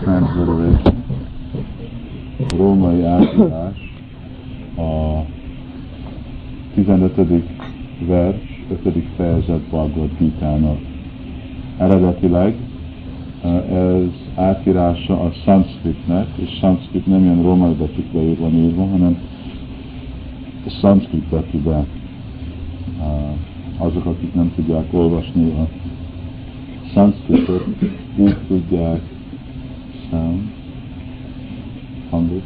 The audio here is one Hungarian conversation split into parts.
transliteration, római átírás, a 15. vers, 5. fejezet Bhagavad Gita-nak. Eredetileg ez átírása a szanszkritnek, és szanszkrit nem ilyen római betűkbe van írva, hanem a szanszkrit betűbe. Azok, akik nem tudják olvasni a szanszkritot, úgy tudják hangot,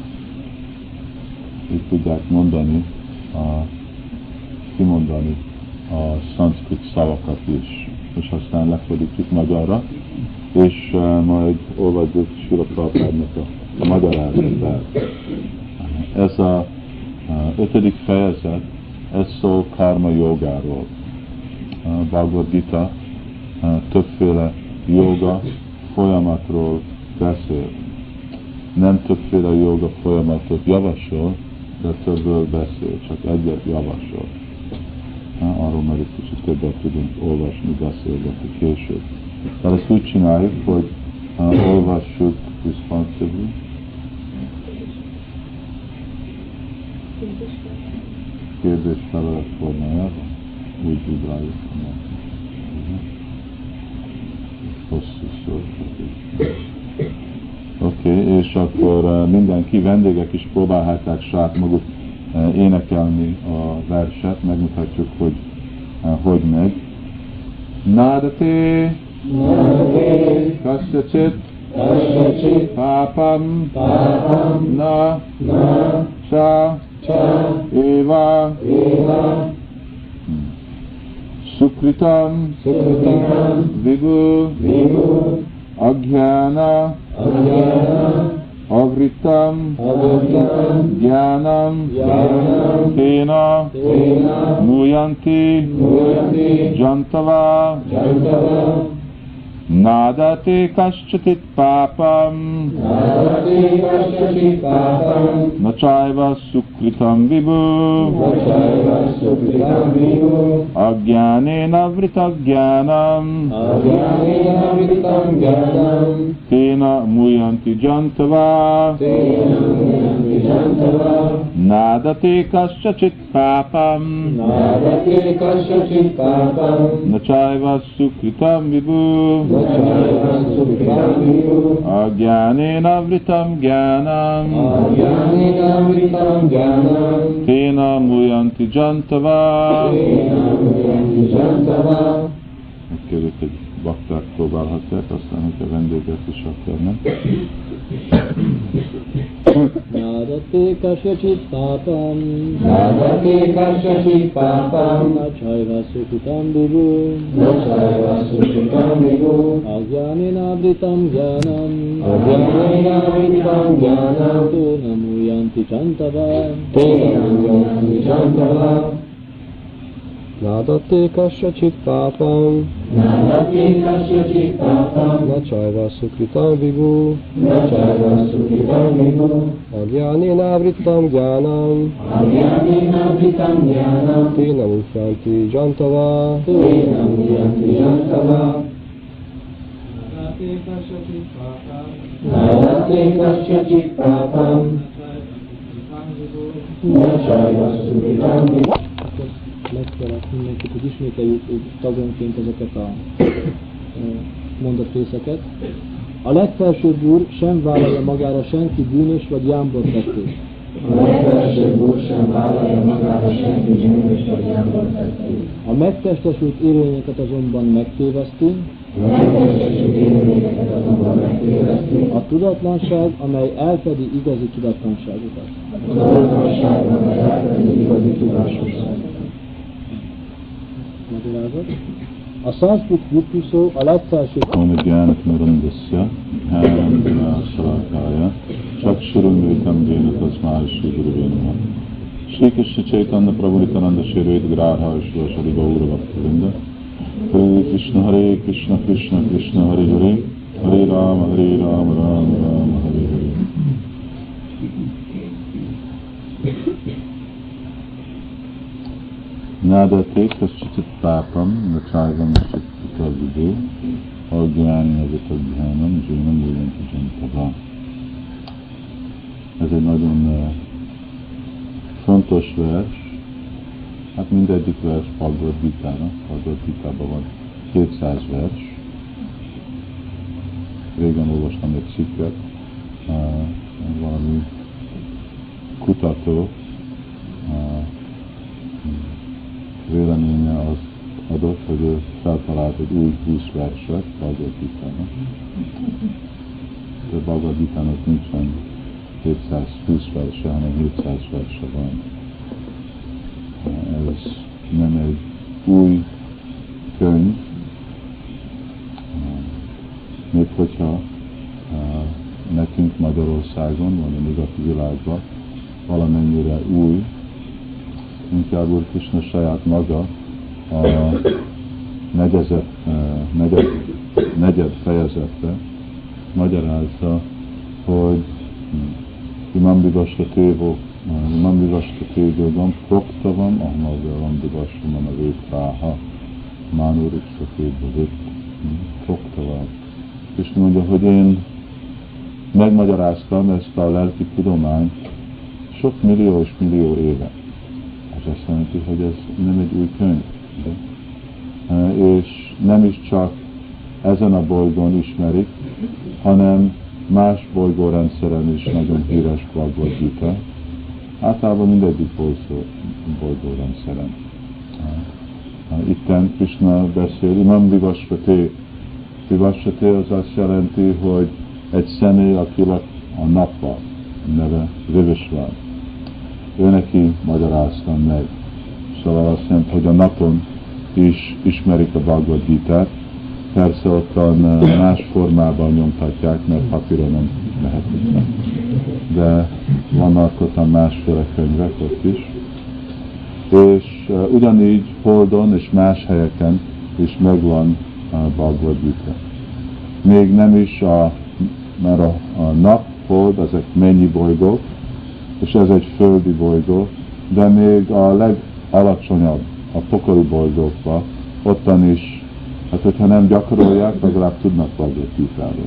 így tudják mondani, kimondani a szanszkrit szavakat is, és aztán lefordítjuk magyarra, és majd olvasjuk Srila Prabhupádnak a magyarázatát. Ez a 5. fejezet, ez szól karma jogáról. Bhagavad Gita többféle joga folyamatról beszél. Nem többféle joga folyamatot javasol, de többről beszél, csak egyet javasol. Arról majd egy kicsit többet tudunk olvasni, beszélgetni később. De ezt úgy csináljuk, hogy olvassuk responsibly. Kérdés felelet formájában. Úgy rájuk. Hosszú szó. Oké, és akkor mindenki, vendégek is próbálhatják saját maguk énekelni a verset, megmutatjuk, hogy hogy megy. Nádate, kasyacit, pápam, na, sa, eva, sukritam, vigu, agyána, avritam, gyánam, téna, nuyanti, jantava, nádate kaschatit pápam, nachaiva sukritam vibu, agyánéna vritagyánam, téna muyanti jantava, nádate kaschatit pápam, nachaiva sukritam vibu, agyánéna vritam gyánam, téna muyanti jantava. Megkérjük, hogy bakták próbálhatják, aztán, hogyha vendégek is akarnak. Nádate kasyacit pápam, nachaiva sukritam vibu, agyánéna vritam gyánam, téna muyanti jantava. Nádate kasyacit pápam, nachaiva sukritam vibu, agyánéna vritam gyánam, téna muyanti jantava. Nádate kasyacit pápam, nachaiva sukritam vibu. Megkérlek mindenkit, hogy ismételjük tagonként ezeket a mondatrészeket. A legfelsőbb úr sem vállalja magára senki bűnös vagy jámbor tettét. A megtestesült élőlényeket azonban megtéveszti. A tudatlanság, amely elfedi igazi tudatlanságokat. A szanszkrit Vrittu szó a legfelsőbb. Omegyánatmarandasya, Dhánandana Salakája, Csaksurumritam Déna Tasmár Sri Gurave Namaha. Sri Krishna Chaitanya Prabhu Nityananda Shri Advaita Gadadhara Shri Gaura Bhakta-vrinda. Hare Krishna Krishna Krishna Hare Hare, Hare Rama Rama Rama Hare Hare. Nádate kasyacit pápam, nachaiva sukritam vibu, agyánéna vritam gyánam, téna muyanti jantava. ez egy nagyon fontos vers. Hát mindegyik vers Bhagavad Gita-nak. Bhagavad Gita-ban van 700 vers. Régen olvastam egy cikket, valami kutató véleménye az adott, hogy ő feltalált egy új 20 verset Bhagavad Gita-nak. De Bhagavad Gita-nak nincsen 720 verse, hanem 700 verse van. Ez nem egy új könyv, még hogyha nekünk Magyarországon, vagy a nyugati világban valamennyire új, inkább Úr Krishna saját maga a negyed fejezetbe magyarázza, hogy Imam Vivastate Jogam Proktavam Ahmavaram Vivasumana Vétráha Mánurik Szakédbavit Proktavam. És mondja, hogy én megmagyaráztam ezt a lelki tudományt sok millió és millió éve. Ez azt jelenti, hogy ez nem egy új könyv. És nem is csak ezen a bolygón ismerik, hanem más bolygórendszeren is nagyon híres Bhagavad Gita. Általában mindegyik bolygórendszeren. Itten Krishna beszél, Imam Vivasvate. Vivasvate az azt jelenti, hogy egy személy, akinek a napva neve Vivasvan. Ő neki magyaráztam meg. Szóval azt jelenti, hogy a napon is ismerik a Bhagavad Gitát. Persze ottan más formában nyomtatják, mert papíron nem mehetnek meg. De vannak ottan másféle könyvek ott is. És ugyanígy Holdon és más helyeken is megvan a Bhagavad Gita. Még nem is mert a nap, Hold, ezek mennyi bolygók, és ez egy földi bolygó, de még a legalacsonyabb, a pokoli bolygókban, ottan is, hát hogyha nem gyakorolják, legalább tudnak Bhagavad Gitáról.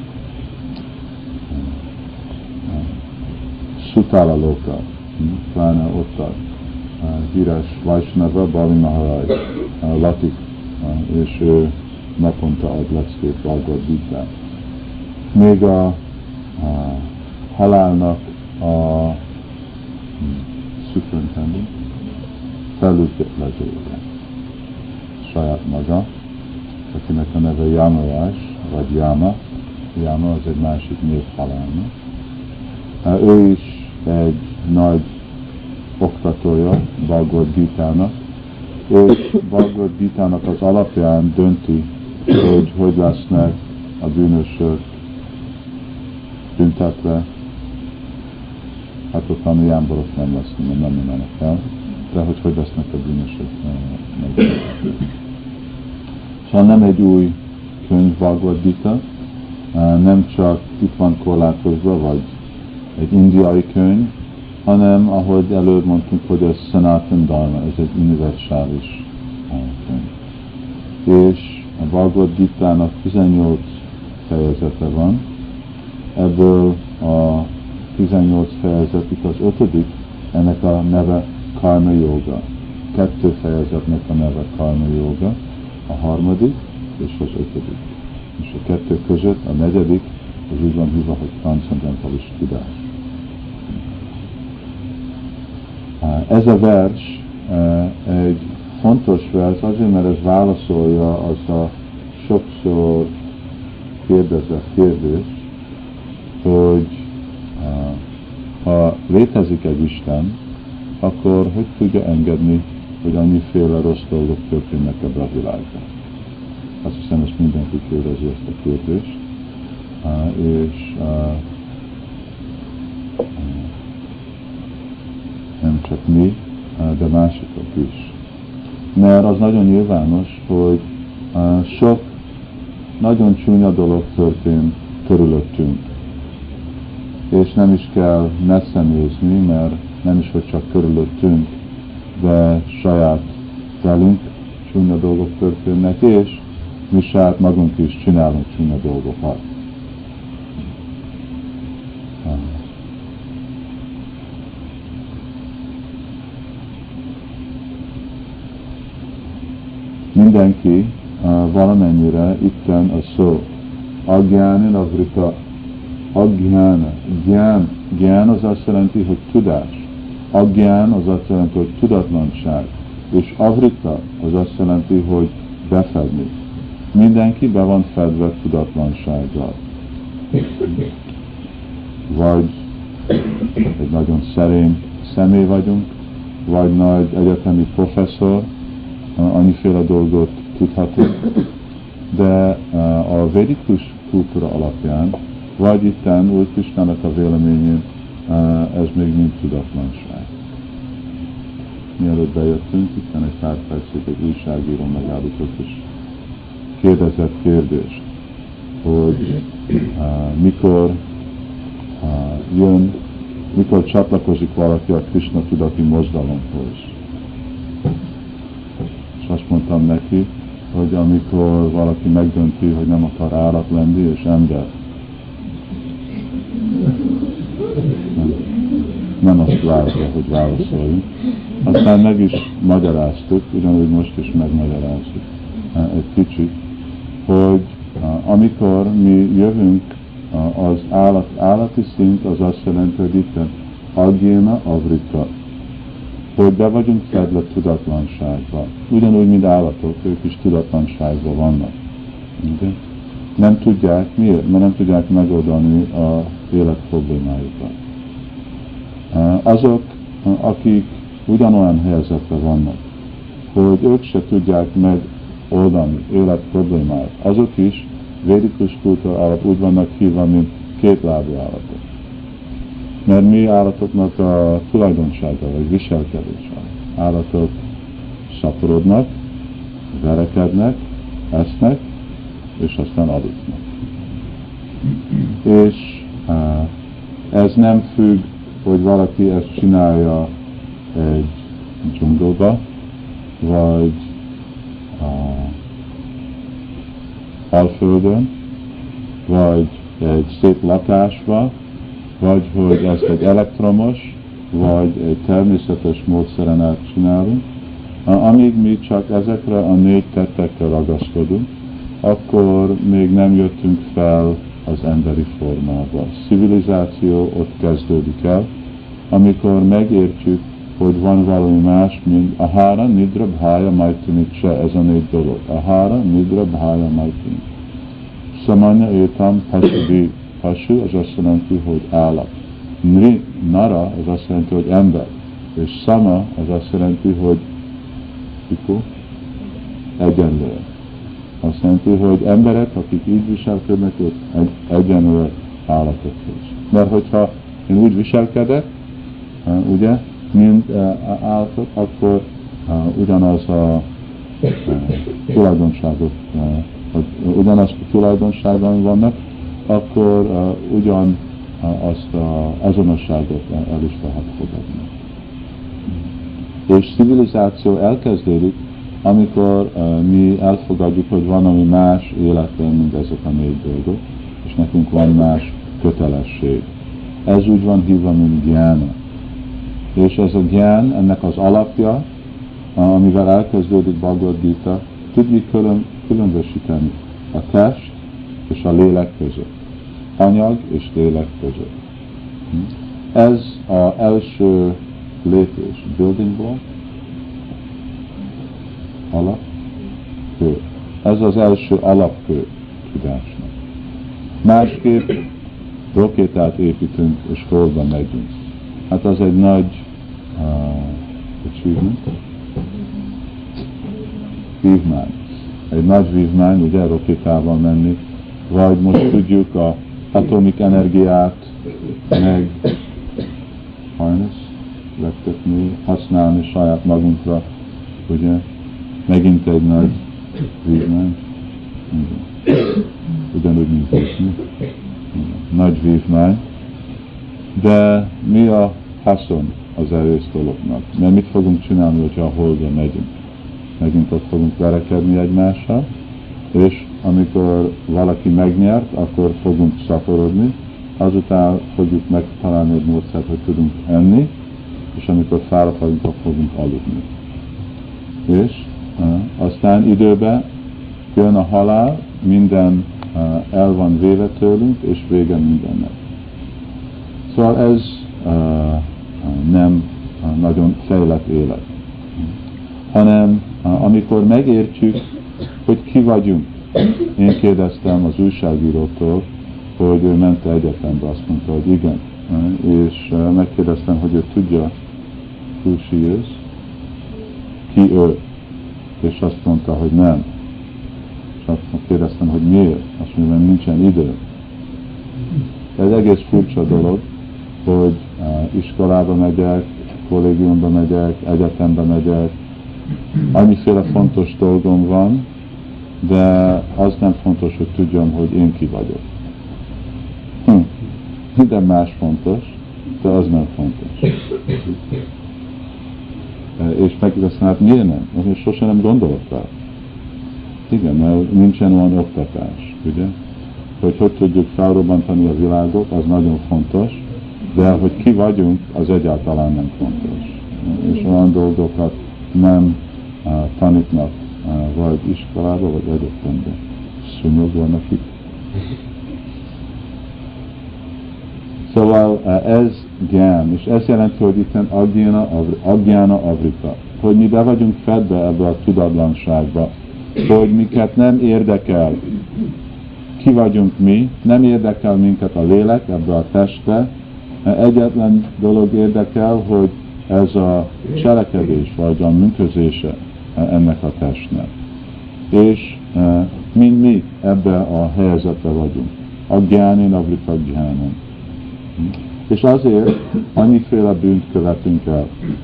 Sutala Loka, pláne ottan, híres Vaishnava, Bali Maharaj, Latik, és ő naponta ad leckét Bhagavad Gitát. Még a halálnak a superintendent felügyelője saját maga, akinek a neve Yamaraj, vagy Yama. Yama az egy másik név halálnak. Ő is egy nagy oktatója Bhagavad Gitának, és Bhagavad Gitának az alapján dönti, hogy lesznek a bűnösök büntetve. Hát ott a jámborok nem lesznek, mert nem mennek el, de hogy lesznek a bűnösök meg. Szóval nem egy új könyv Bhagavad Gita, nem csak itt van korlátozva, vagy egy indiai könyv, hanem ahogy előbb mondtuk, hogy ez Sanatana Dharma, ez egy universális könyv. És a Bhagavad Gitának 18 fejezete van, ebből a 18 fejezet, itt az 5. ennek a neve Karma Yoga. 2 fejezetnek a neve Karma Yoga, a 3. és az 5. És a 2 között a 4. az úgy van hívva, hogy transzendentális tudás. Ez a vers egy fontos vers, azért, mert ez válaszolja az a sokszor kérdezett kérdés, hogy ha létezik egy Isten, akkor hogy tudja engedni, hogy annyiféle rossz dolgok történnek ebbe a világban. Azt hiszem, ezt mindenki kérdezi ezt a kérdést, és nem csak mi, de másikok is. Mert az nagyon nyilvános, hogy sok nagyon csúnya dolog történt körülöttünk. És nem is kell messze nézni, mert nem is, hogy csak körülöttünk, de saját velünk csúnya dolgok történnek, és mi saját magunk is csinálunk csúnya dolgokat. mindenki valamennyire itten a szó. Agyáni avrita. Agyána. Gyán az azt jelenti, hogy tudás. Agyán az azt jelenti, hogy tudatlanság. És avrita az azt jelenti, hogy befedni. Mindenki be van fedve tudatlansággal. Vagy egy nagyon szerény személy vagyunk, vagy nagy egyetemi professzor, annyiféle dolgot tudhatunk, de a védikus kultúra alapján, vagy itten Úr Krisnának a véleményén, ez még mind tudatlanság. Mielőtt bejöttünk, itten egy pár percig egy újságíró megállított, és kérdezett kérdést, hogy mikor mikor csatlakozik valaki a Krishna tudati mozdalomhoz. És azt mondtam neki, hogy amikor valaki megdönti, hogy nem akar állat lenni, és ember. Nem azt várja, hogy válaszoljunk. Aztán meg is magyaráztuk, ugyanúgy most is megmagyarázzuk egy kicsit, hogy amikor mi jövünk, az állati szint az azt jelenti, hogy itt agyéna avrita, hogy be vagyunk fedve tudatlanságba. Ugyanúgy, mint állatok, ők is tudatlanságban vannak. De nem tudják, miért? Mert nem tudják megoldani az élet problémájukat. Azok, akik ugyanolyan helyzetben vannak, hogy ők se tudják megoldani élet problémáit, azok is védikus kultúra alatt úgy vannak hívva, mint kétlábú állatok. Mert mi állatoknak a tulajdonsága, vagy viselkedése. Állatok szaporodnak, verekednek, esznek, és aztán aludnak. És ez nem függ, hogy valaki ezt csinálja egy dzsungelba, vagy Alföldön, vagy egy szép lakásba, vagy hogy ezt egy elektromos, vagy egy természetes módszeren átcsinálunk. Amíg mi csak ezekre a 4 tettekre ragaszkodunk, akkor még nem jöttünk fel az emberi formába. Civilizáció ott kezdődik el, amikor megértjük, hogy van valami más, mint ahara, nidra, bhaya, maitini, se, ez a 4 dolog. Ahara, nidra, bhaya, maitini. Samanya, étam, pasubi. Pasu az azt jelenti, hogy állat. Nri, nara az azt jelenti, hogy ember. És sama az azt jelenti, hogy egyenlő. Azt jelenti, hogy emberek, akik így viselkednek, ők egyenlő állatokhoz. Mert hogyha én úgy viselkedek, ugye, mint állatok, akkor ugyanaz a tulajdonságok, ugyanaz a tulajdonságban vannak, akkor ugyan azt az azonosságot el is lehet fogadni. És civilizáció elkezdődik, amikor mi elfogadjuk, hogy van ami más életben, mint ezek a 4 dolgok, és nekünk van más kötelesség. Ez úgy van hívva, mint gyána. És ez a gyán, ennek az alapja, amivel elkezdődik Bhagavad Gita, tudjuk különböztetni a test és a lélek között. Anyag és lélek között. Ez az első lépés, building block, alapkő. Ez az első alapkő tudásnak. Másképp rakétát építünk és Holdba megyünk. Hát az egy nagy vívmány. Egy nagy vívmány, ugye rakétával menni, vagy most tudjuk a atomik energiát meg lektetni, használni saját magunkra, ugye, megint egy nagy vívmány, ugyanúgy, mint mi. Nagy vívmány, de mi a haszon az egész dolognak? Mert mit fogunk csinálni, hogyha a Holdra megyünk? Megint ott fogunk verekedni egymással, és amikor valaki megnyert, akkor fogunk szaporodni, azután fogjuk megtalálni egy módszert, hogy tudunk enni, és amikor fáradt vagyunk, akkor fogunk aludni. És Aztán időben jön a halál, minden el van véve tőlünk, és vége mindennek. Szóval ez nem nagyon fejlett élet. Hanem amikor megértjük, hogy ki vagyunk. Én kérdeztem az újságírótól, hogy ő ment egyetembe, azt mondta, hogy igen. És megkérdeztem, hogy ő tudja, who she is, ki ő. És azt mondta, hogy nem. És azt kérdeztem, hogy miért. Azt mondja, mert nincsen idő. Ez egész furcsa dolog, hogy iskolába megyek, kollégiumba megyek, egyetembe megyek, annyiféle fontos dolgom van, de az nem fontos, hogy tudjam, hogy én ki vagyok. Minden más fontos, de az nem fontos. És megkérdeztem, hát miért nem? Én sosem nem gondolok rá. Igen, mert nincsen olyan oktatás, ugye? Hogy tudjuk felrobbantani a világot, az nagyon fontos, de hogy ki vagyunk, az egyáltalán nem fontos. És olyan dolgokat nem tanítnak, vagy iskolába, vagy egyetemben. Szúnyog vannak itt. Szóval ez gyám, és ez jelenti, hogy itt Aggyána Avrita, hogy mi be vagyunk fedve ebbe a tudatlanságba, hogy minket nem érdekel, ki vagyunk mi, nem érdekel minket a lélek ebbe a testbe, egyetlen dolog érdekel, hogy ez a cselekedés, vagy a működése ennek a testnek. És mind mi ebbe a helyzetbe vagyunk. Aggyánin, Avrita Gyánin. És azért annyiféle bűnt követünk el.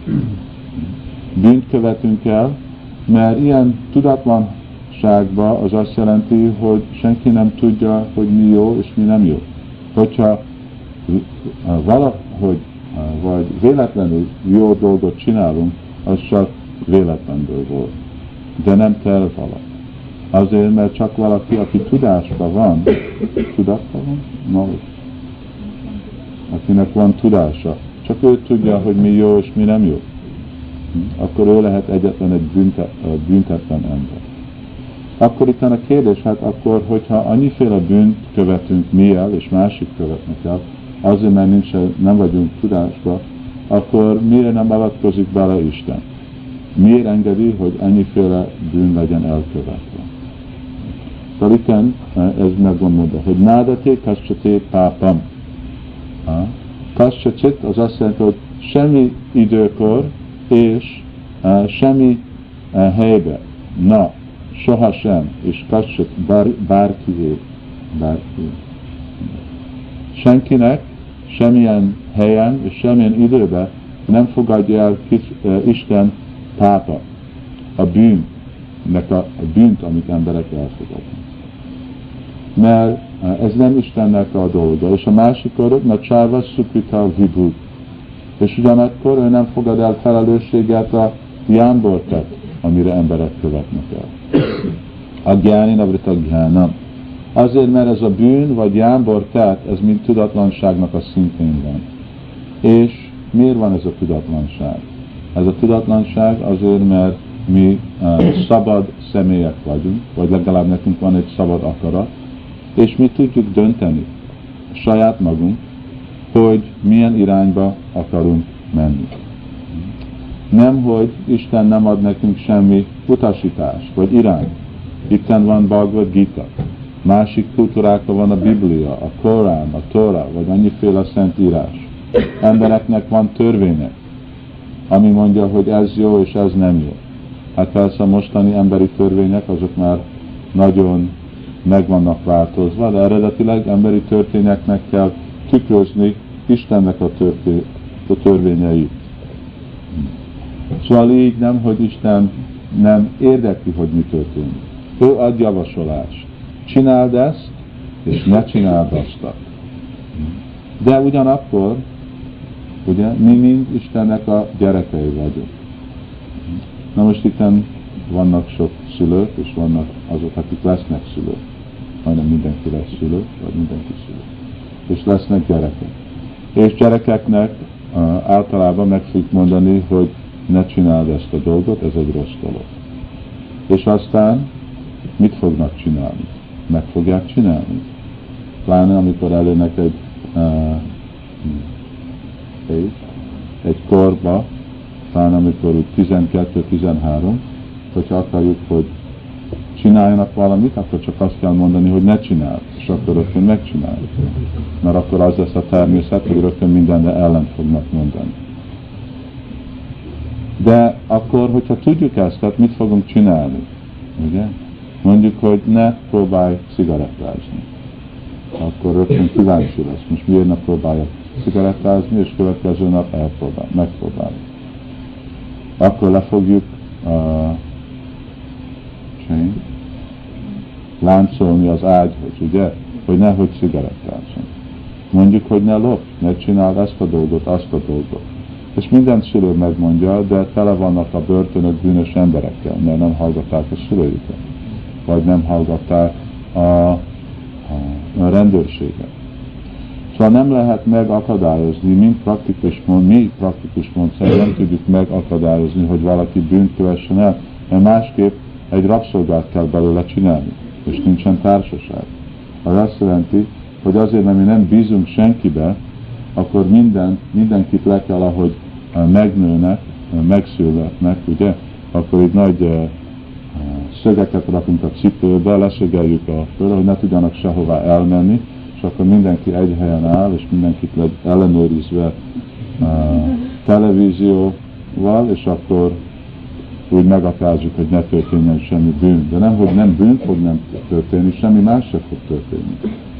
Bűnt követünk el, mert ilyen tudatlanságban az azt jelenti, hogy senki nem tudja, hogy mi jó és mi nem jó. Hogyha valahogy vagy véletlenül jó dolgot csinálunk, az csak véletlen dolog, de nem terv alatt. Azért, mert csak valaki, aki tudásban van, tudatban van? Knowledge. Akinek van tudása, csak ő tudja, hogy mi jó és mi nem jó. Akkor ő lehet egyetlen egy büntetlen ember. Akkor itt a kérdés, hát akkor, hogyha annyiféle bűnt követünk mi el, és másik követnek el, azért, mert nem vagyunk tudásba, akkor miért nem avatkozik bele Isten? Miért engedi, hogy ennyiféle bűn legyen elkövetve? Szóval itt ez megmondja, hogy nádaté kascsaté pápam. Kascsacsit az azt jelenti, hogy semmi időkor és semmi helybe. Na, sohasem, és kascsat bárkié. Senkinek semmilyen helyen és semmilyen időben nem fogadja el Isten pápa a bűnt, amit emberek elfogadnak. Mert ez nem Istennek a dolga. És a másik dolog, na csárva szukrita vibhut. És ugyanakkor ő nem fogad el felelősséget a jámbortet, amire emberek követnek el. A gyánin, avrita gyánam. Azért, mert ez a bűn, vagy jámbortet, ez mind tudatlanságnak a szintén van. És miért van ez a tudatlanság? Ez a tudatlanság azért, mert mi szabad személyek vagyunk, vagy legalább nekünk van egy szabad akarat, és mi tudjuk dönteni saját magunk, hogy milyen irányba akarunk menni. Nem, hogy Isten nem ad nekünk semmi utasítás, vagy irány. Itten van Bhagavad Gita. Másik kultúrákban van a Biblia, a Korán, a Tóra, vagy annyiféle szent írás. Embereknek van törvények, ami mondja, hogy ez jó és ez nem jó. Hát persze a mostani emberi törvények azok már nagyon meg vannak változva, de eredetileg emberi történeknek kell tükrözni Istennek a törvényeit. Szóval így nem, hogy Isten nem érdekli, hogy mi történik. Ő ad javasolást. Csináld ezt, és ne csináld azt. De ugyanakkor, ugye, mi mind Istennek a gyerekei vagyunk. Na most itt vannak sok szülők, és vannak azok, akik lesznek szülők. Majdnem mindenki lesz szülő, vagy mindenki szülő. És lesznek gyerekek. És gyerekeknek általában meg fogjuk mondani, hogy ne csináld ezt a dolgot, ez egy rossz dolog. És aztán mit fognak csinálni? Meg fogják csinálni. Pláne amikor előnek egy korba, talán amikor úgy 12-13, hogyha akarjuk, hogy csináljanak valamit, akkor csak azt kell mondani, hogy ne csináld, és akkor rögtön megcsináljuk. Mert akkor az lesz a természet, hogy rögtön mindenre ellent fognak mondani. De akkor, hogyha tudjuk ezt, tehát mit fogunk csinálni? Ugye? Mondjuk, hogy ne próbálj cigarettázni. Akkor rögtön kíváncsi lesz. Most miért ne próbálja cigarettázni, és következő nap megpróbálja. Akkor le fogjuk láncolni az ágyhoz, ugye? Hogy nehogy cigarettázzon. Mondjuk, hogy ne lopj, ne csináld ezt a dolgot, azt a dolgot. És minden szülő megmondja, de tele vannak a börtönök bűnös emberekkel, mert nem hallgatták a szülőjüket. Vagy nem hallgatták a rendőrséget. Szóval nem lehet megakadályozni, mi praktikus módszer nem tudjuk megakadályozni, hogy valaki bűnt kövessen el, mert másképp egy rabszolgát kell belőle csinálni, és nincsen társaság. Az azt jelenti, hogy azért, mert mi nem bízunk senkibe, akkor mindenkit le kell, ahogy megnőnek, megszületnek, ugye? Akkor itt nagy szögeket rakunk a cipőbe, leszögeljük a földre, hogy ne tudjanak sehová elmenni, és akkor mindenki egy helyen áll, és mindenkit ellenőrizve televízióval, és akkor úgy megakázzuk, hogy ne történjen semmi bűn. De nem, hogy nem bűn fog nem történni, semmi más sem fog történni.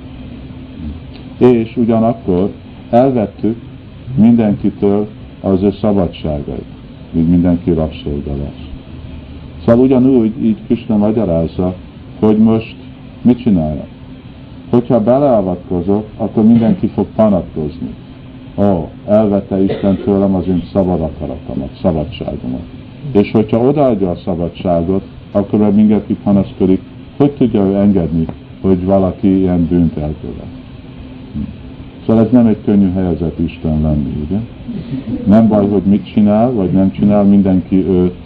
És ugyanakkor elvettük mindenkitől az ő szabadságait, így mindenki rabszolga lesz. Szóval ugyanúgy így Krishna magyarázza, hogy most mit csinálja. Hogyha beleavatkozok, akkor mindenki fog panatkozni. Elvette Isten tőlem az én szabad akaratomat, szabadságomat. És hogyha odaadja a szabadságot, akkor meg mindenki panaszkodik, hogy tudja ő engedni, hogy valaki ilyen bűnt elkövet. Szóval ez nem egy könnyű helyzet Isten lenni, ugye? Nem baj, hogy mit csinál, vagy nem csinál, mindenki őt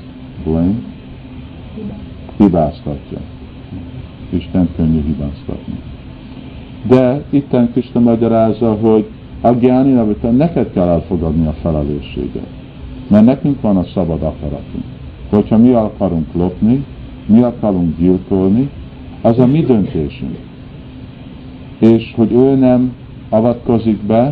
hibáztatja. Isten könnyű hibáztatni. De itten Krishna magyarázza, hogy a gyáni nevűten neked kell elfogadni a felelősséget. Mert nekünk van a szabad akaratunk. Hogyha mi akarunk lopni, mi akarunk gyilkolni, az a mi döntésünk. És hogy ő nem avatkozik be,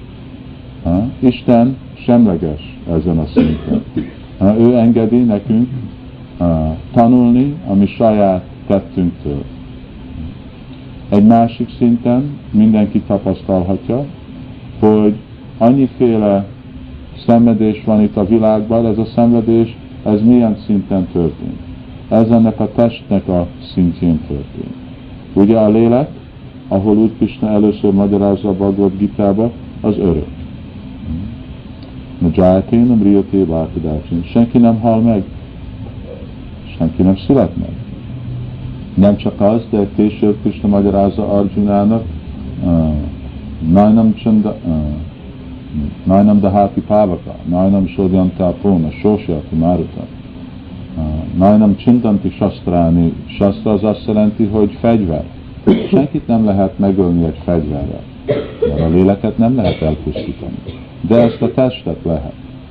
Isten semleges ezen a szinten. Ő engedi nekünk tanulni a mi saját tettünktől. Egy másik szinten mindenki tapasztalhatja, hogy annyiféle szenvedés van itt a világban, ez a szenvedés, ez milyen szinten történt. Ez ennek a testnek a szintjén történt. Ugye a lélek, ahol úgy Krishna először magyarázza a Bhagavad Gita-ba, az örök. Najayaténam riyaté bártadácsin. Senki nem hal meg, senki nem szület meg. Nem csak az, de később Krishna magyarázza Arjunának, Nainam dahati pávaka, Nainam sodjantá póna, sósjati máruta, Nainam csintanti sastráni. Sastra az azt jelenti, hogy fegyver. Senkit nem lehet megölni egy fegyverrel, mert a léleket nem lehet elpusztítani. De ezt a testet lehet.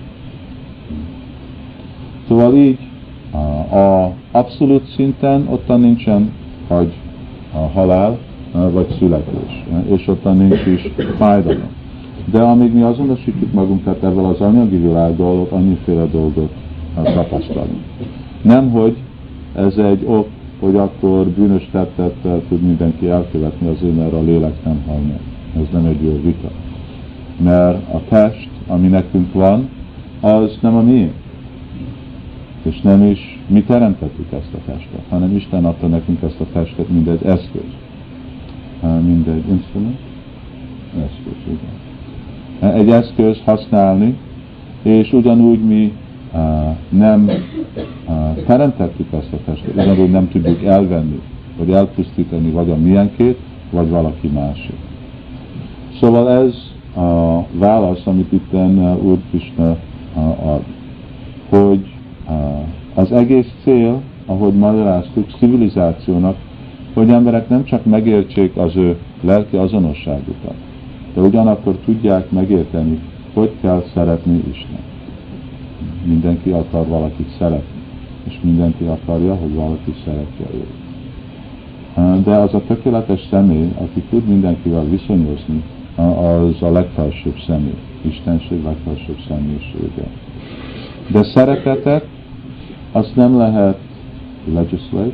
Szóval így a abszolút szinten ottan nincsen vagy a halál, vagy születés, és ottan nincs is fájdalom. De amíg mi azonosítjuk magunkat ezzel az anyagi világgal, ott annyiféle dolgot tapasztalunk. Nem, hogy ez egy ok, hogy akkor bűnös tettet tud mindenki elkövetni azért, mert a lélek nem hal meg. Ez nem egy jó vita. Mert a test, ami nekünk van, az nem a miénk. És nem is mi teremtettük ezt a testet, hanem Isten adta nekünk ezt a testet, mint egy eszköz. Mint egy instrument? Eszköz, igen. Egy eszköz használni, és ugyanúgy mi nem teremtettük ezt a testet, ugyanúgy nem tudjuk elvenni, vagy elpusztítani vagy a miénkét, vagy valaki másik. Szóval ez a válasz, amit itten Úr Krishna ad, hogy az egész cél ahogy magyaráztuk, civilizációnak, hogy emberek nem csak megértsék az ő lelki azonosságukat, de ugyanakkor tudják megérteni, hogy kell szeretni Isten. Mindenki akar valakit szeretni, és mindenki akarja, hogy valaki szeretje őt. De az a tökéletes személy, aki tud mindenkivel viszonyozni, az a legfelsőbb személy, Istenség legfelsőbb személyisége. De szeretetet azt nem lehet legislate,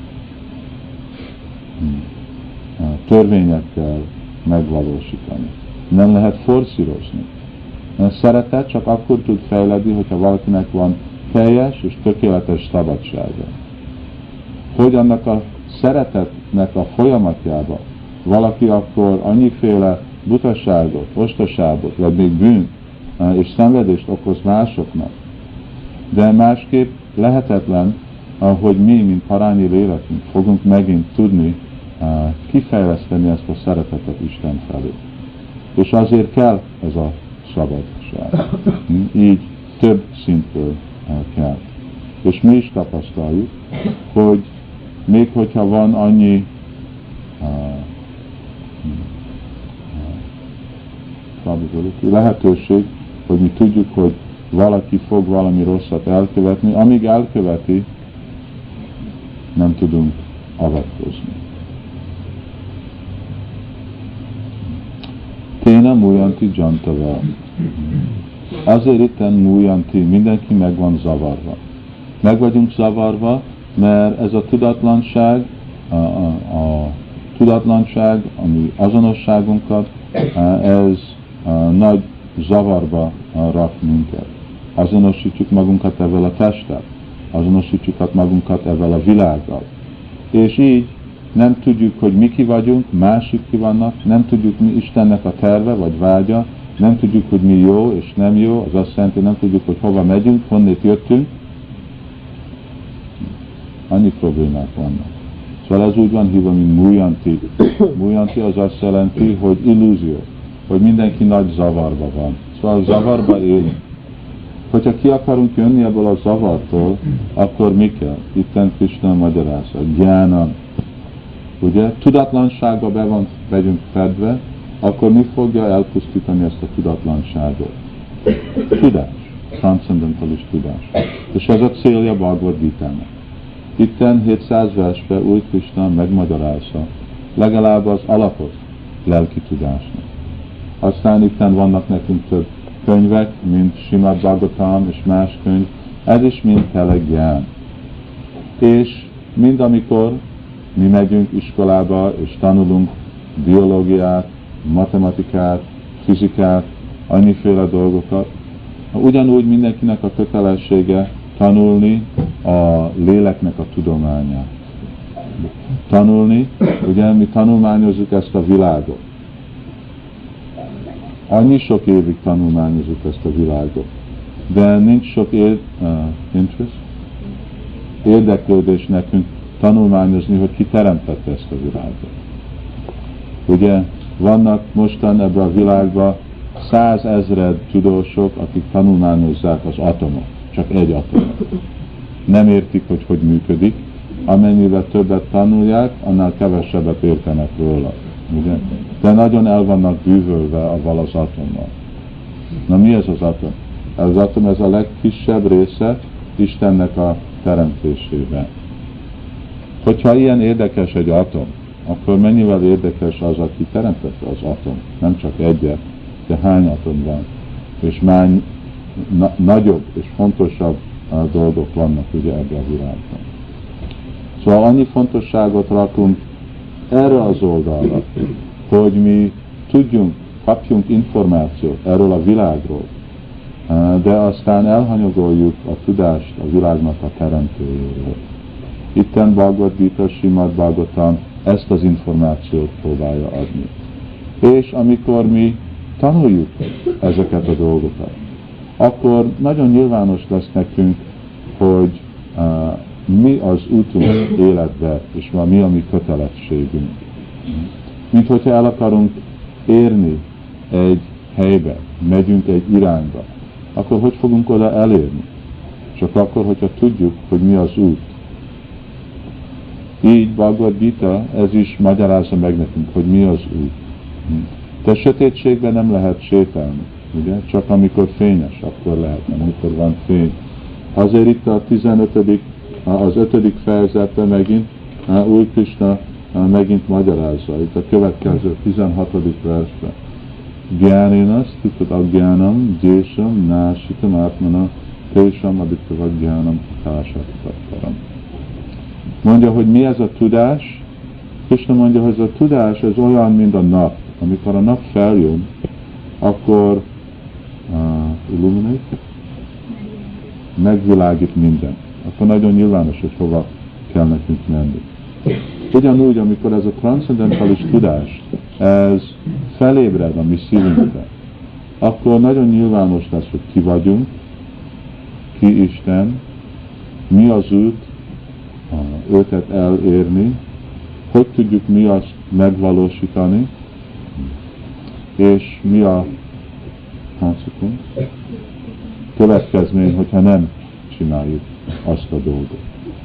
törvényekkel megvalósítani. Nem lehet forszírozni. A szeretet csak akkor tud fejledni, hogyha valakinek van teljes és tökéletes szabadsága. Hogy annak a szeretetnek a folyamatjába valaki akkor annyiféle butaságot, ostoságot, vagy még bűnt és szenvedést okoz másoknak, de másképp lehetetlen, hogy mi, mint parányi lélekünk fogunk megint tudni kifejleszteni ezt a szeretetet Isten felé. És azért kell ez a szabadság. Így több szintről kell. És mi is tapasztaljuk, hogy még hogyha van annyi lehetőség, hogy mi tudjuk, hogy valaki fog valami rosszat elkövetni, amíg elköveti, nem tudunk avatkozni. Téna mújanti dzsantava. Azért itten mújanti, mindenki meg van zavarva. Meg vagyunk zavarva, mert ez a tudatlanság, a tudatlanság, ami azonosságunkat, ez nagy zavarba rak minket. Azonosítjuk magunkat ezzel a testtel, azonosítjuk magunkat ezzel a világgal. És így nem tudjuk, hogy mi ki vagyunk, másik ki vannak, nem tudjuk, mi Istennek a terve vagy vágya, nem tudjuk, hogy mi jó és nem jó, az azt jelenti, nem tudjuk, hogy hova megyünk, honnét jöttünk. Annyi problémák vannak. Szóval ez úgy van hívva, mint mújanti. Mújanti az azt jelenti, hogy illúzió, hogy mindenki nagy zavarba van. Szóval zavarba élünk. Hogyha ki akarunk jönni ebből a zavartól, akkor mi kell? Itten Krishna magyarázza. Gyánam. Ugye? Tudatlanságba vagyunk fedve, akkor mi fogja elpusztítani ezt a tudatlanságot? Tudás. Transzendentális tudás. És ez a célja Bhagavad Gita-nak. Itten 700 versben Úr Krishna megmagyarázza legalább az alapot lelki tudásnak. Aztán itten vannak nekünk több könyvek, mint Srimad Bhagavatam és más könyv, ez is mind tele gyán. És mind amikor mi megyünk iskolába és tanulunk biológiát, matematikát, fizikát, annyiféle dolgokat, ugyanúgy mindenkinek a kötelessége tanulni a léleknek a tudományát. Tanulni, ugye mi tanulmányozzuk ezt a világot. Annyi sok évig tanulmányozzuk ezt a világot, de nincs sok érdeklődés nekünk tanulmányozni, hogy ki teremtette ezt a világot. Ugye vannak mostan ebben a világban 100 000 tudósok, akik tanulmányozzák az atomot, csak egy atomot. Nem értik, hogy hogy működik, amennyivel többet tanulják, annál kevesebbet értenek róla. Ugye? De nagyon el vannak bűvölve avval az atommal. Na mi ez az atom? Az atom ez a legkisebb része Istennek a teremtésében. Hogyha ilyen érdekes egy atom, akkor mennyivel érdekes az, aki teremtette az atom? Nem csak egyet, de hány atom van? És mány nagyobb és fontosabb dolgok vannak ugye ebben a világban. Szóval annyi fontosságot rakunk erre az oldalra, hogy mi tudjunk, kapjunk információt erről a világról, de aztán elhanyagoljuk a tudást a világnak a teremtőjéről. Itten Bhagavad Gita, Srimad Bhagavatam ezt az információt próbálja adni. És amikor mi tanuljuk ezeket a dolgokat, akkor nagyon nyilvános lesz nekünk, hogy mi az útunk életbe, és mi a mi kötelességünk. Mint hogyha el akarunk érni egy helybe, megyünk egy irányba, akkor hogy fogunk oda elérni? Csak akkor, hogyha tudjuk, hogy mi az út. Így Bhagavad Gita, ez is magyarázza meg nekünk, hogy mi az út. De sötétségben nem lehet sétálni, ugye? Csak amikor fényes, akkor lehet, amikor van fény. Azért itt a 5. fejezetben megint Úr Krishna megint magyarázza, itt a következő 16. versben. Gyánéna sztitat agyánam, gyésam, násitam átmana, tésam adittava gyánam, tásatattaram. Mondja, hogy mi ez a tudás? Krishna mondja, hogy ez a tudás ez olyan, mint a nap. Amikor a nap feljön, akkor illuminate, megvilágít minden. Akkor nagyon nyilvános, hogy hova kell nekünk menni. Ugyanúgy, amikor ez a transzendentális tudás, ez felébred a mi szívünkre, akkor nagyon nyilvános lesz, hogy ki vagyunk, ki Isten, mi az út, őket elérni, hogy tudjuk mi azt megvalósítani, és mi a következmény, hogyha nem csináljuk azt a dolgot.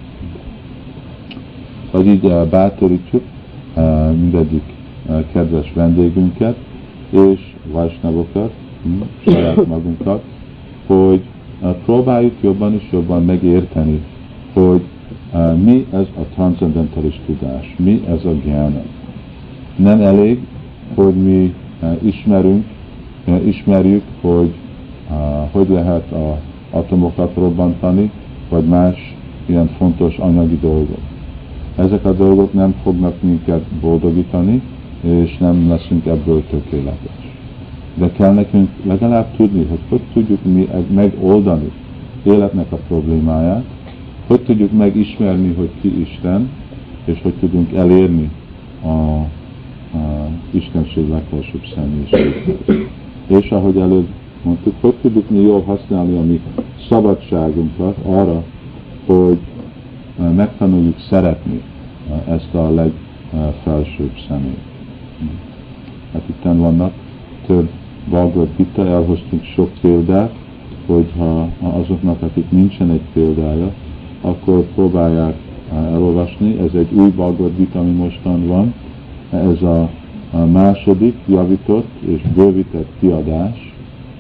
Hogy így bátorítjuk mindegyik kedves vendégünket és Vaisnavokat, saját magunkat, hogy próbáljuk jobban és jobban megérteni, hogy mi ez a transzendentális tudás, mi ez a gyána. Nem elég, hogy mi ismerjük, hogy lehet az atomokat robbantani, vagy más ilyen fontos anyagi dolgok. Ezek a dolgok nem fognak minket boldogítani, és nem leszünk ebből tökéletes. De kell nekünk legalább tudni, hogy tudjuk mi megoldani életnek a problémáját, hogy tudjuk megismerni, hogy ki Isten, és hogy tudunk elérni a Istenség legfelsőbb személyiségét. És ahogy előbb mondtuk, hogy tudjuk mi jól használni a mi szabadságunkat arra, hogy megtanuljuk szeretni ezt a legfelsőbb személyt. Hát itten vannak több Bhagavad Gita, elhoztunk sok példát, hogyha azoknak, akik nincsen egy példája, akkor próbálják elolvasni. Ez egy új Bhagavad Gita, ami mostan van. Ez a második javított és bővített kiadás.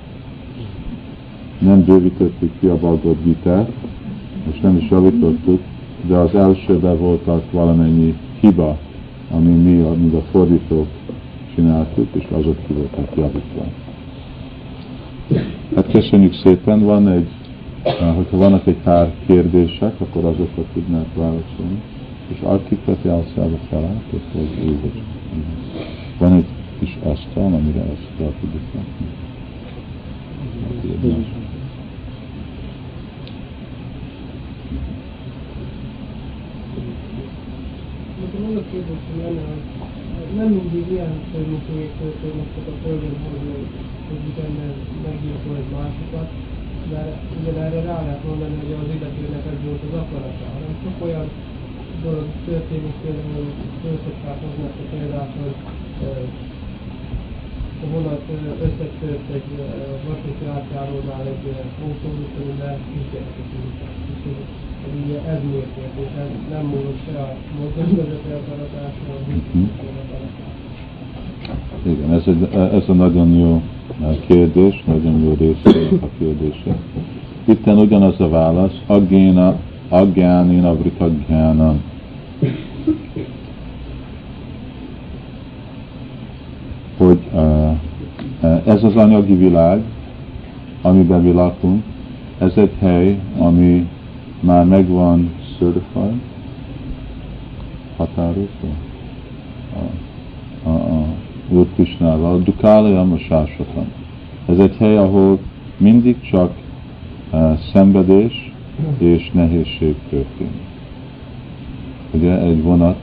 Nem bővítettük ki a Bhagavad Gitát, és nem is javítottuk, de az elsőben voltak valamennyi hiba, ami mi a fordítók csináltuk, és azok ki voltak javítva. Hát köszönjük szépen, hogyha vannak egy pár kérdések, akkor azokat tudnák válaszolni. És akiket jelszállva felállt, akkor úgy. Van egy kis asztal, amire ezt fel tudjuk látni. Az a kérdésem lenne, hogy nem mindig ilyen törvények történnek a Földön, hogy ugyan megírtó egy másikat, de ugyanerre rá lehet mondani, hogy az illetőnek ez volt az akarata. Nem sok olyan dolog történik, például szokták hoznak a példát, hogy a vonat összetört egy vasúti átjárónál egy autóbusz, amiben kisgyerekek ültek. Ez miért és ez nem múlott se a mozgásvezető akaratásra, a biztonság akaratásra. Igen, ez a nagyon jó kérdés, nagyon jó része a kérdése. Itten ugyanaz a válasz, agyánina vritagyánam. Hogy ez az anyagi világ, amiben mi lakunk, ez egy hely, ami már megvan certified, határozva Úr Krishnával, Dukálayam a Sásatam. Ez egy hely, ahol mindig csak szenvedés és nehézség történik. Ugye egy vonat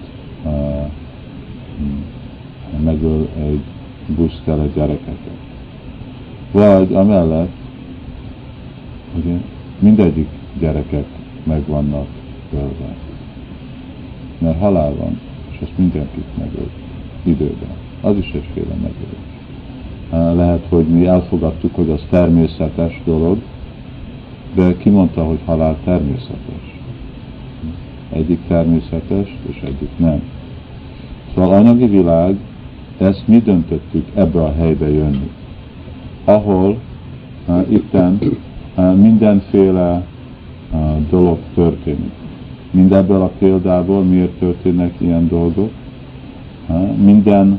megöl egy busztele gyerekeket. Vagy amellett, ugye, mindegyik gyerekek meg vannak ölve. Mert halál van, és azt mindenkit megöl időben. Az is egyféle megölés. Lehet, hogy mi elfogadtuk, hogy az természetes dolog, de ki mondta, hogy halál természetes? egyik természetes, és egyik nem. Szóval anyagi világ, ezt mi döntöttük ebbe a helybe jönni, ahol itten mindenféle dolog történik. Mindebből a példából miért történnek ilyen dolgok? Minden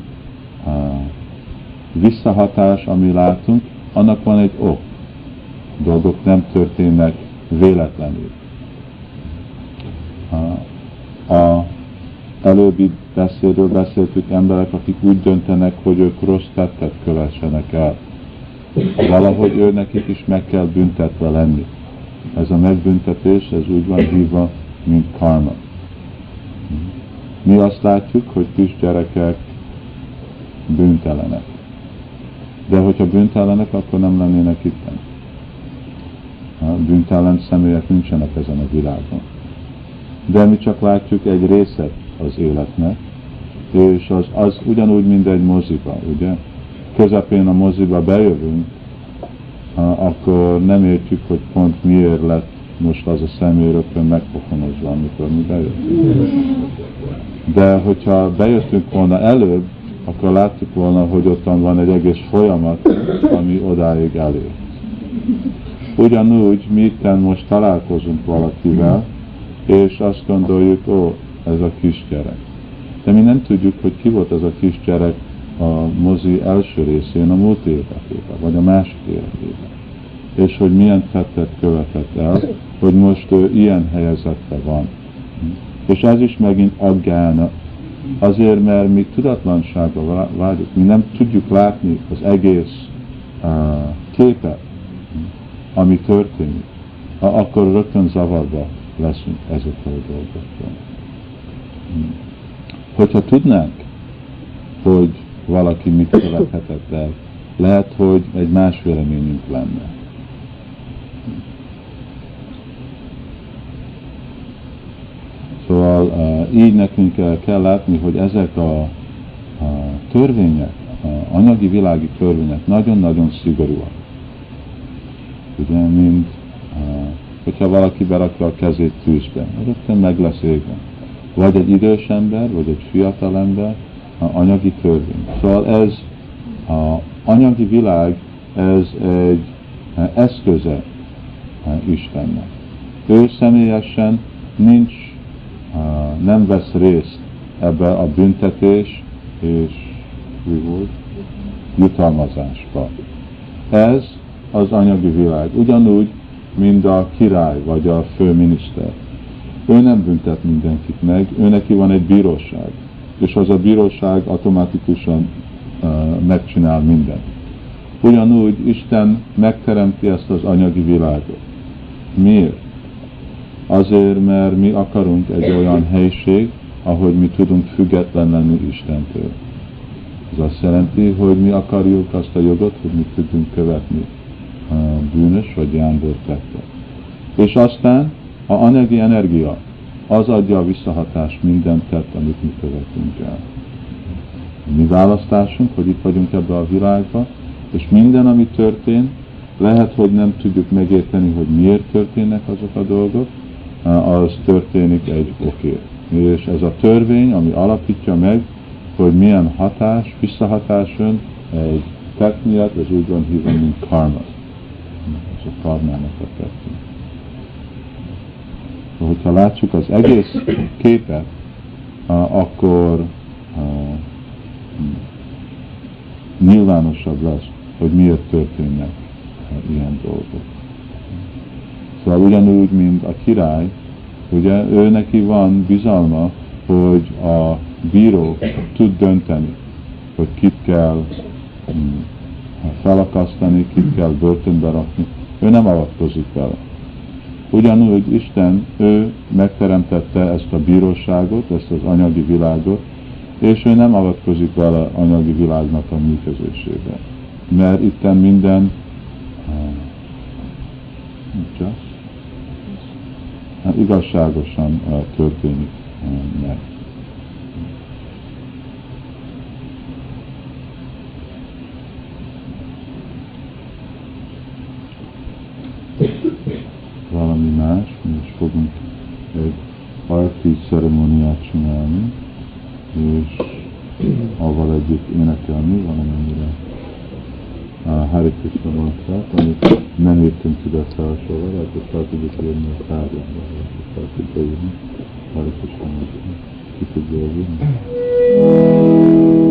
visszahatás, ami látunk, annak van egy ok. Dolgok nem történnek véletlenül. A előbbi beszédről beszéltük emberek, akik úgy döntenek, hogy ők rossz tettet kövessenek el. Valahogy őnekik is meg kell büntetve lenni. Ez a megbüntetés, ez úgy van hívva, mint karma. Mi azt látjuk, hogy kisgyerekek bűntelenek. De hogyha bűntelenek, akkor nem lennének itten. Bűntelen személyek nincsenek ezen a világon. De mi csak látjuk egy részet az életnek, és az ugyanúgy, mint egy moziba, ugye? Közepén a moziba bejövünk, akkor nem értjük, hogy pont miért lett most az a személy rögtön megpofonozva, amikor mi bejöttünk. De hogyha bejöttünk volna előbb, akkor láttuk volna, hogy ottan van egy egész folyamat, ami odáig elér. Ugyanúgy mi itten most találkozunk valakivel, és azt gondoljuk, ó, ez a kisgyerek. De mi nem tudjuk, hogy ki volt ez a kisgyerek a mozi első részén, a múlt életében, vagy a másik életében. És hogy milyen tettet követett el, hogy most ő ilyen helyezetben van. És ez is megint aggályna, azért, mert mi tudatlanságban vágyunk, mi nem tudjuk látni az egész képet, ami történik, akkor rögtön zavarba leszünk ezekkel a dolgokkal. Hogyha tudnánk, hogy valaki mit követhetett el, lehet, hogy egy más véleményünk lenne. Szóval így nekünk kell látni, hogy ezek a törvények, anyagi világi törvények nagyon-nagyon szigorúak. Ugye, mint hogyha valaki berakja a kezét tűzbe, rögtön meg lesz égve. Vagy egy idős ember, vagy egy fiatal ember, anyagi törvény. Szóval ez az anyagi világ, ez egy eszköze Istennek. Ő személyesen nem vesz részt ebbe a büntetés és jutalmazásba. Ez az anyagi világ. Ugyanúgy, mint a király vagy a főminiszter. Ő nem büntet mindenkit meg, ő neki van egy bíróság. És az a bíróság automatikusan megcsinál mindent. Ugyanúgy Isten megteremti ezt az anyagi világot. Miért? Azért, mert mi akarunk egy olyan helység, ahogy mi tudunk független lenni Istentől. Ez azt jelenti, hogy mi akarjuk azt a jogot, hogy mi tudunk követni bűnös vagy jándor tettet. És aztán a anyagi energia, az adja a visszahatást minden tett, amit mi követünk el. Mi választásunk, hogy itt vagyunk ebbe a világba, és minden, ami történt, lehet, hogy nem tudjuk megérteni, hogy miért történnek azok a dolgok, az történik egy okért. És ez a törvény, ami alapítja meg, hogy milyen hatás, visszahatás jön egy tett miatt, ez úgy van hívva, mint karma. Ez a karmának a tettünk. Hogyha látjuk az egész képet, akkor nyilvánosabb lesz, hogy miért történnek ilyen dolgok. Szóval ugyanúgy, mint a király, ugye ő neki van bizalma, hogy a bíró tud dönteni, hogy kit kell felakasztani, kit kell börtönbe rakni. Ő nem avatkozik vele. Ugyanúgy Isten, ő megteremtette ezt a bíróságot, ezt az anyagi világot, és ő nem avatkozik vele anyagi világnak a működésébe. Mert itten minden igazságosan történik meg. Valami más, mi is fogunk egy így ceremóniát csinálni, és avval együtt énekelni valamennyire Hare Krishna mantrát, amit nem értünk ide felsorolva, lehet, hogy fel tudjuk írni a tárgyába, vagy fel tudja írni Hare Krishna mantrát. Ki tudja írni?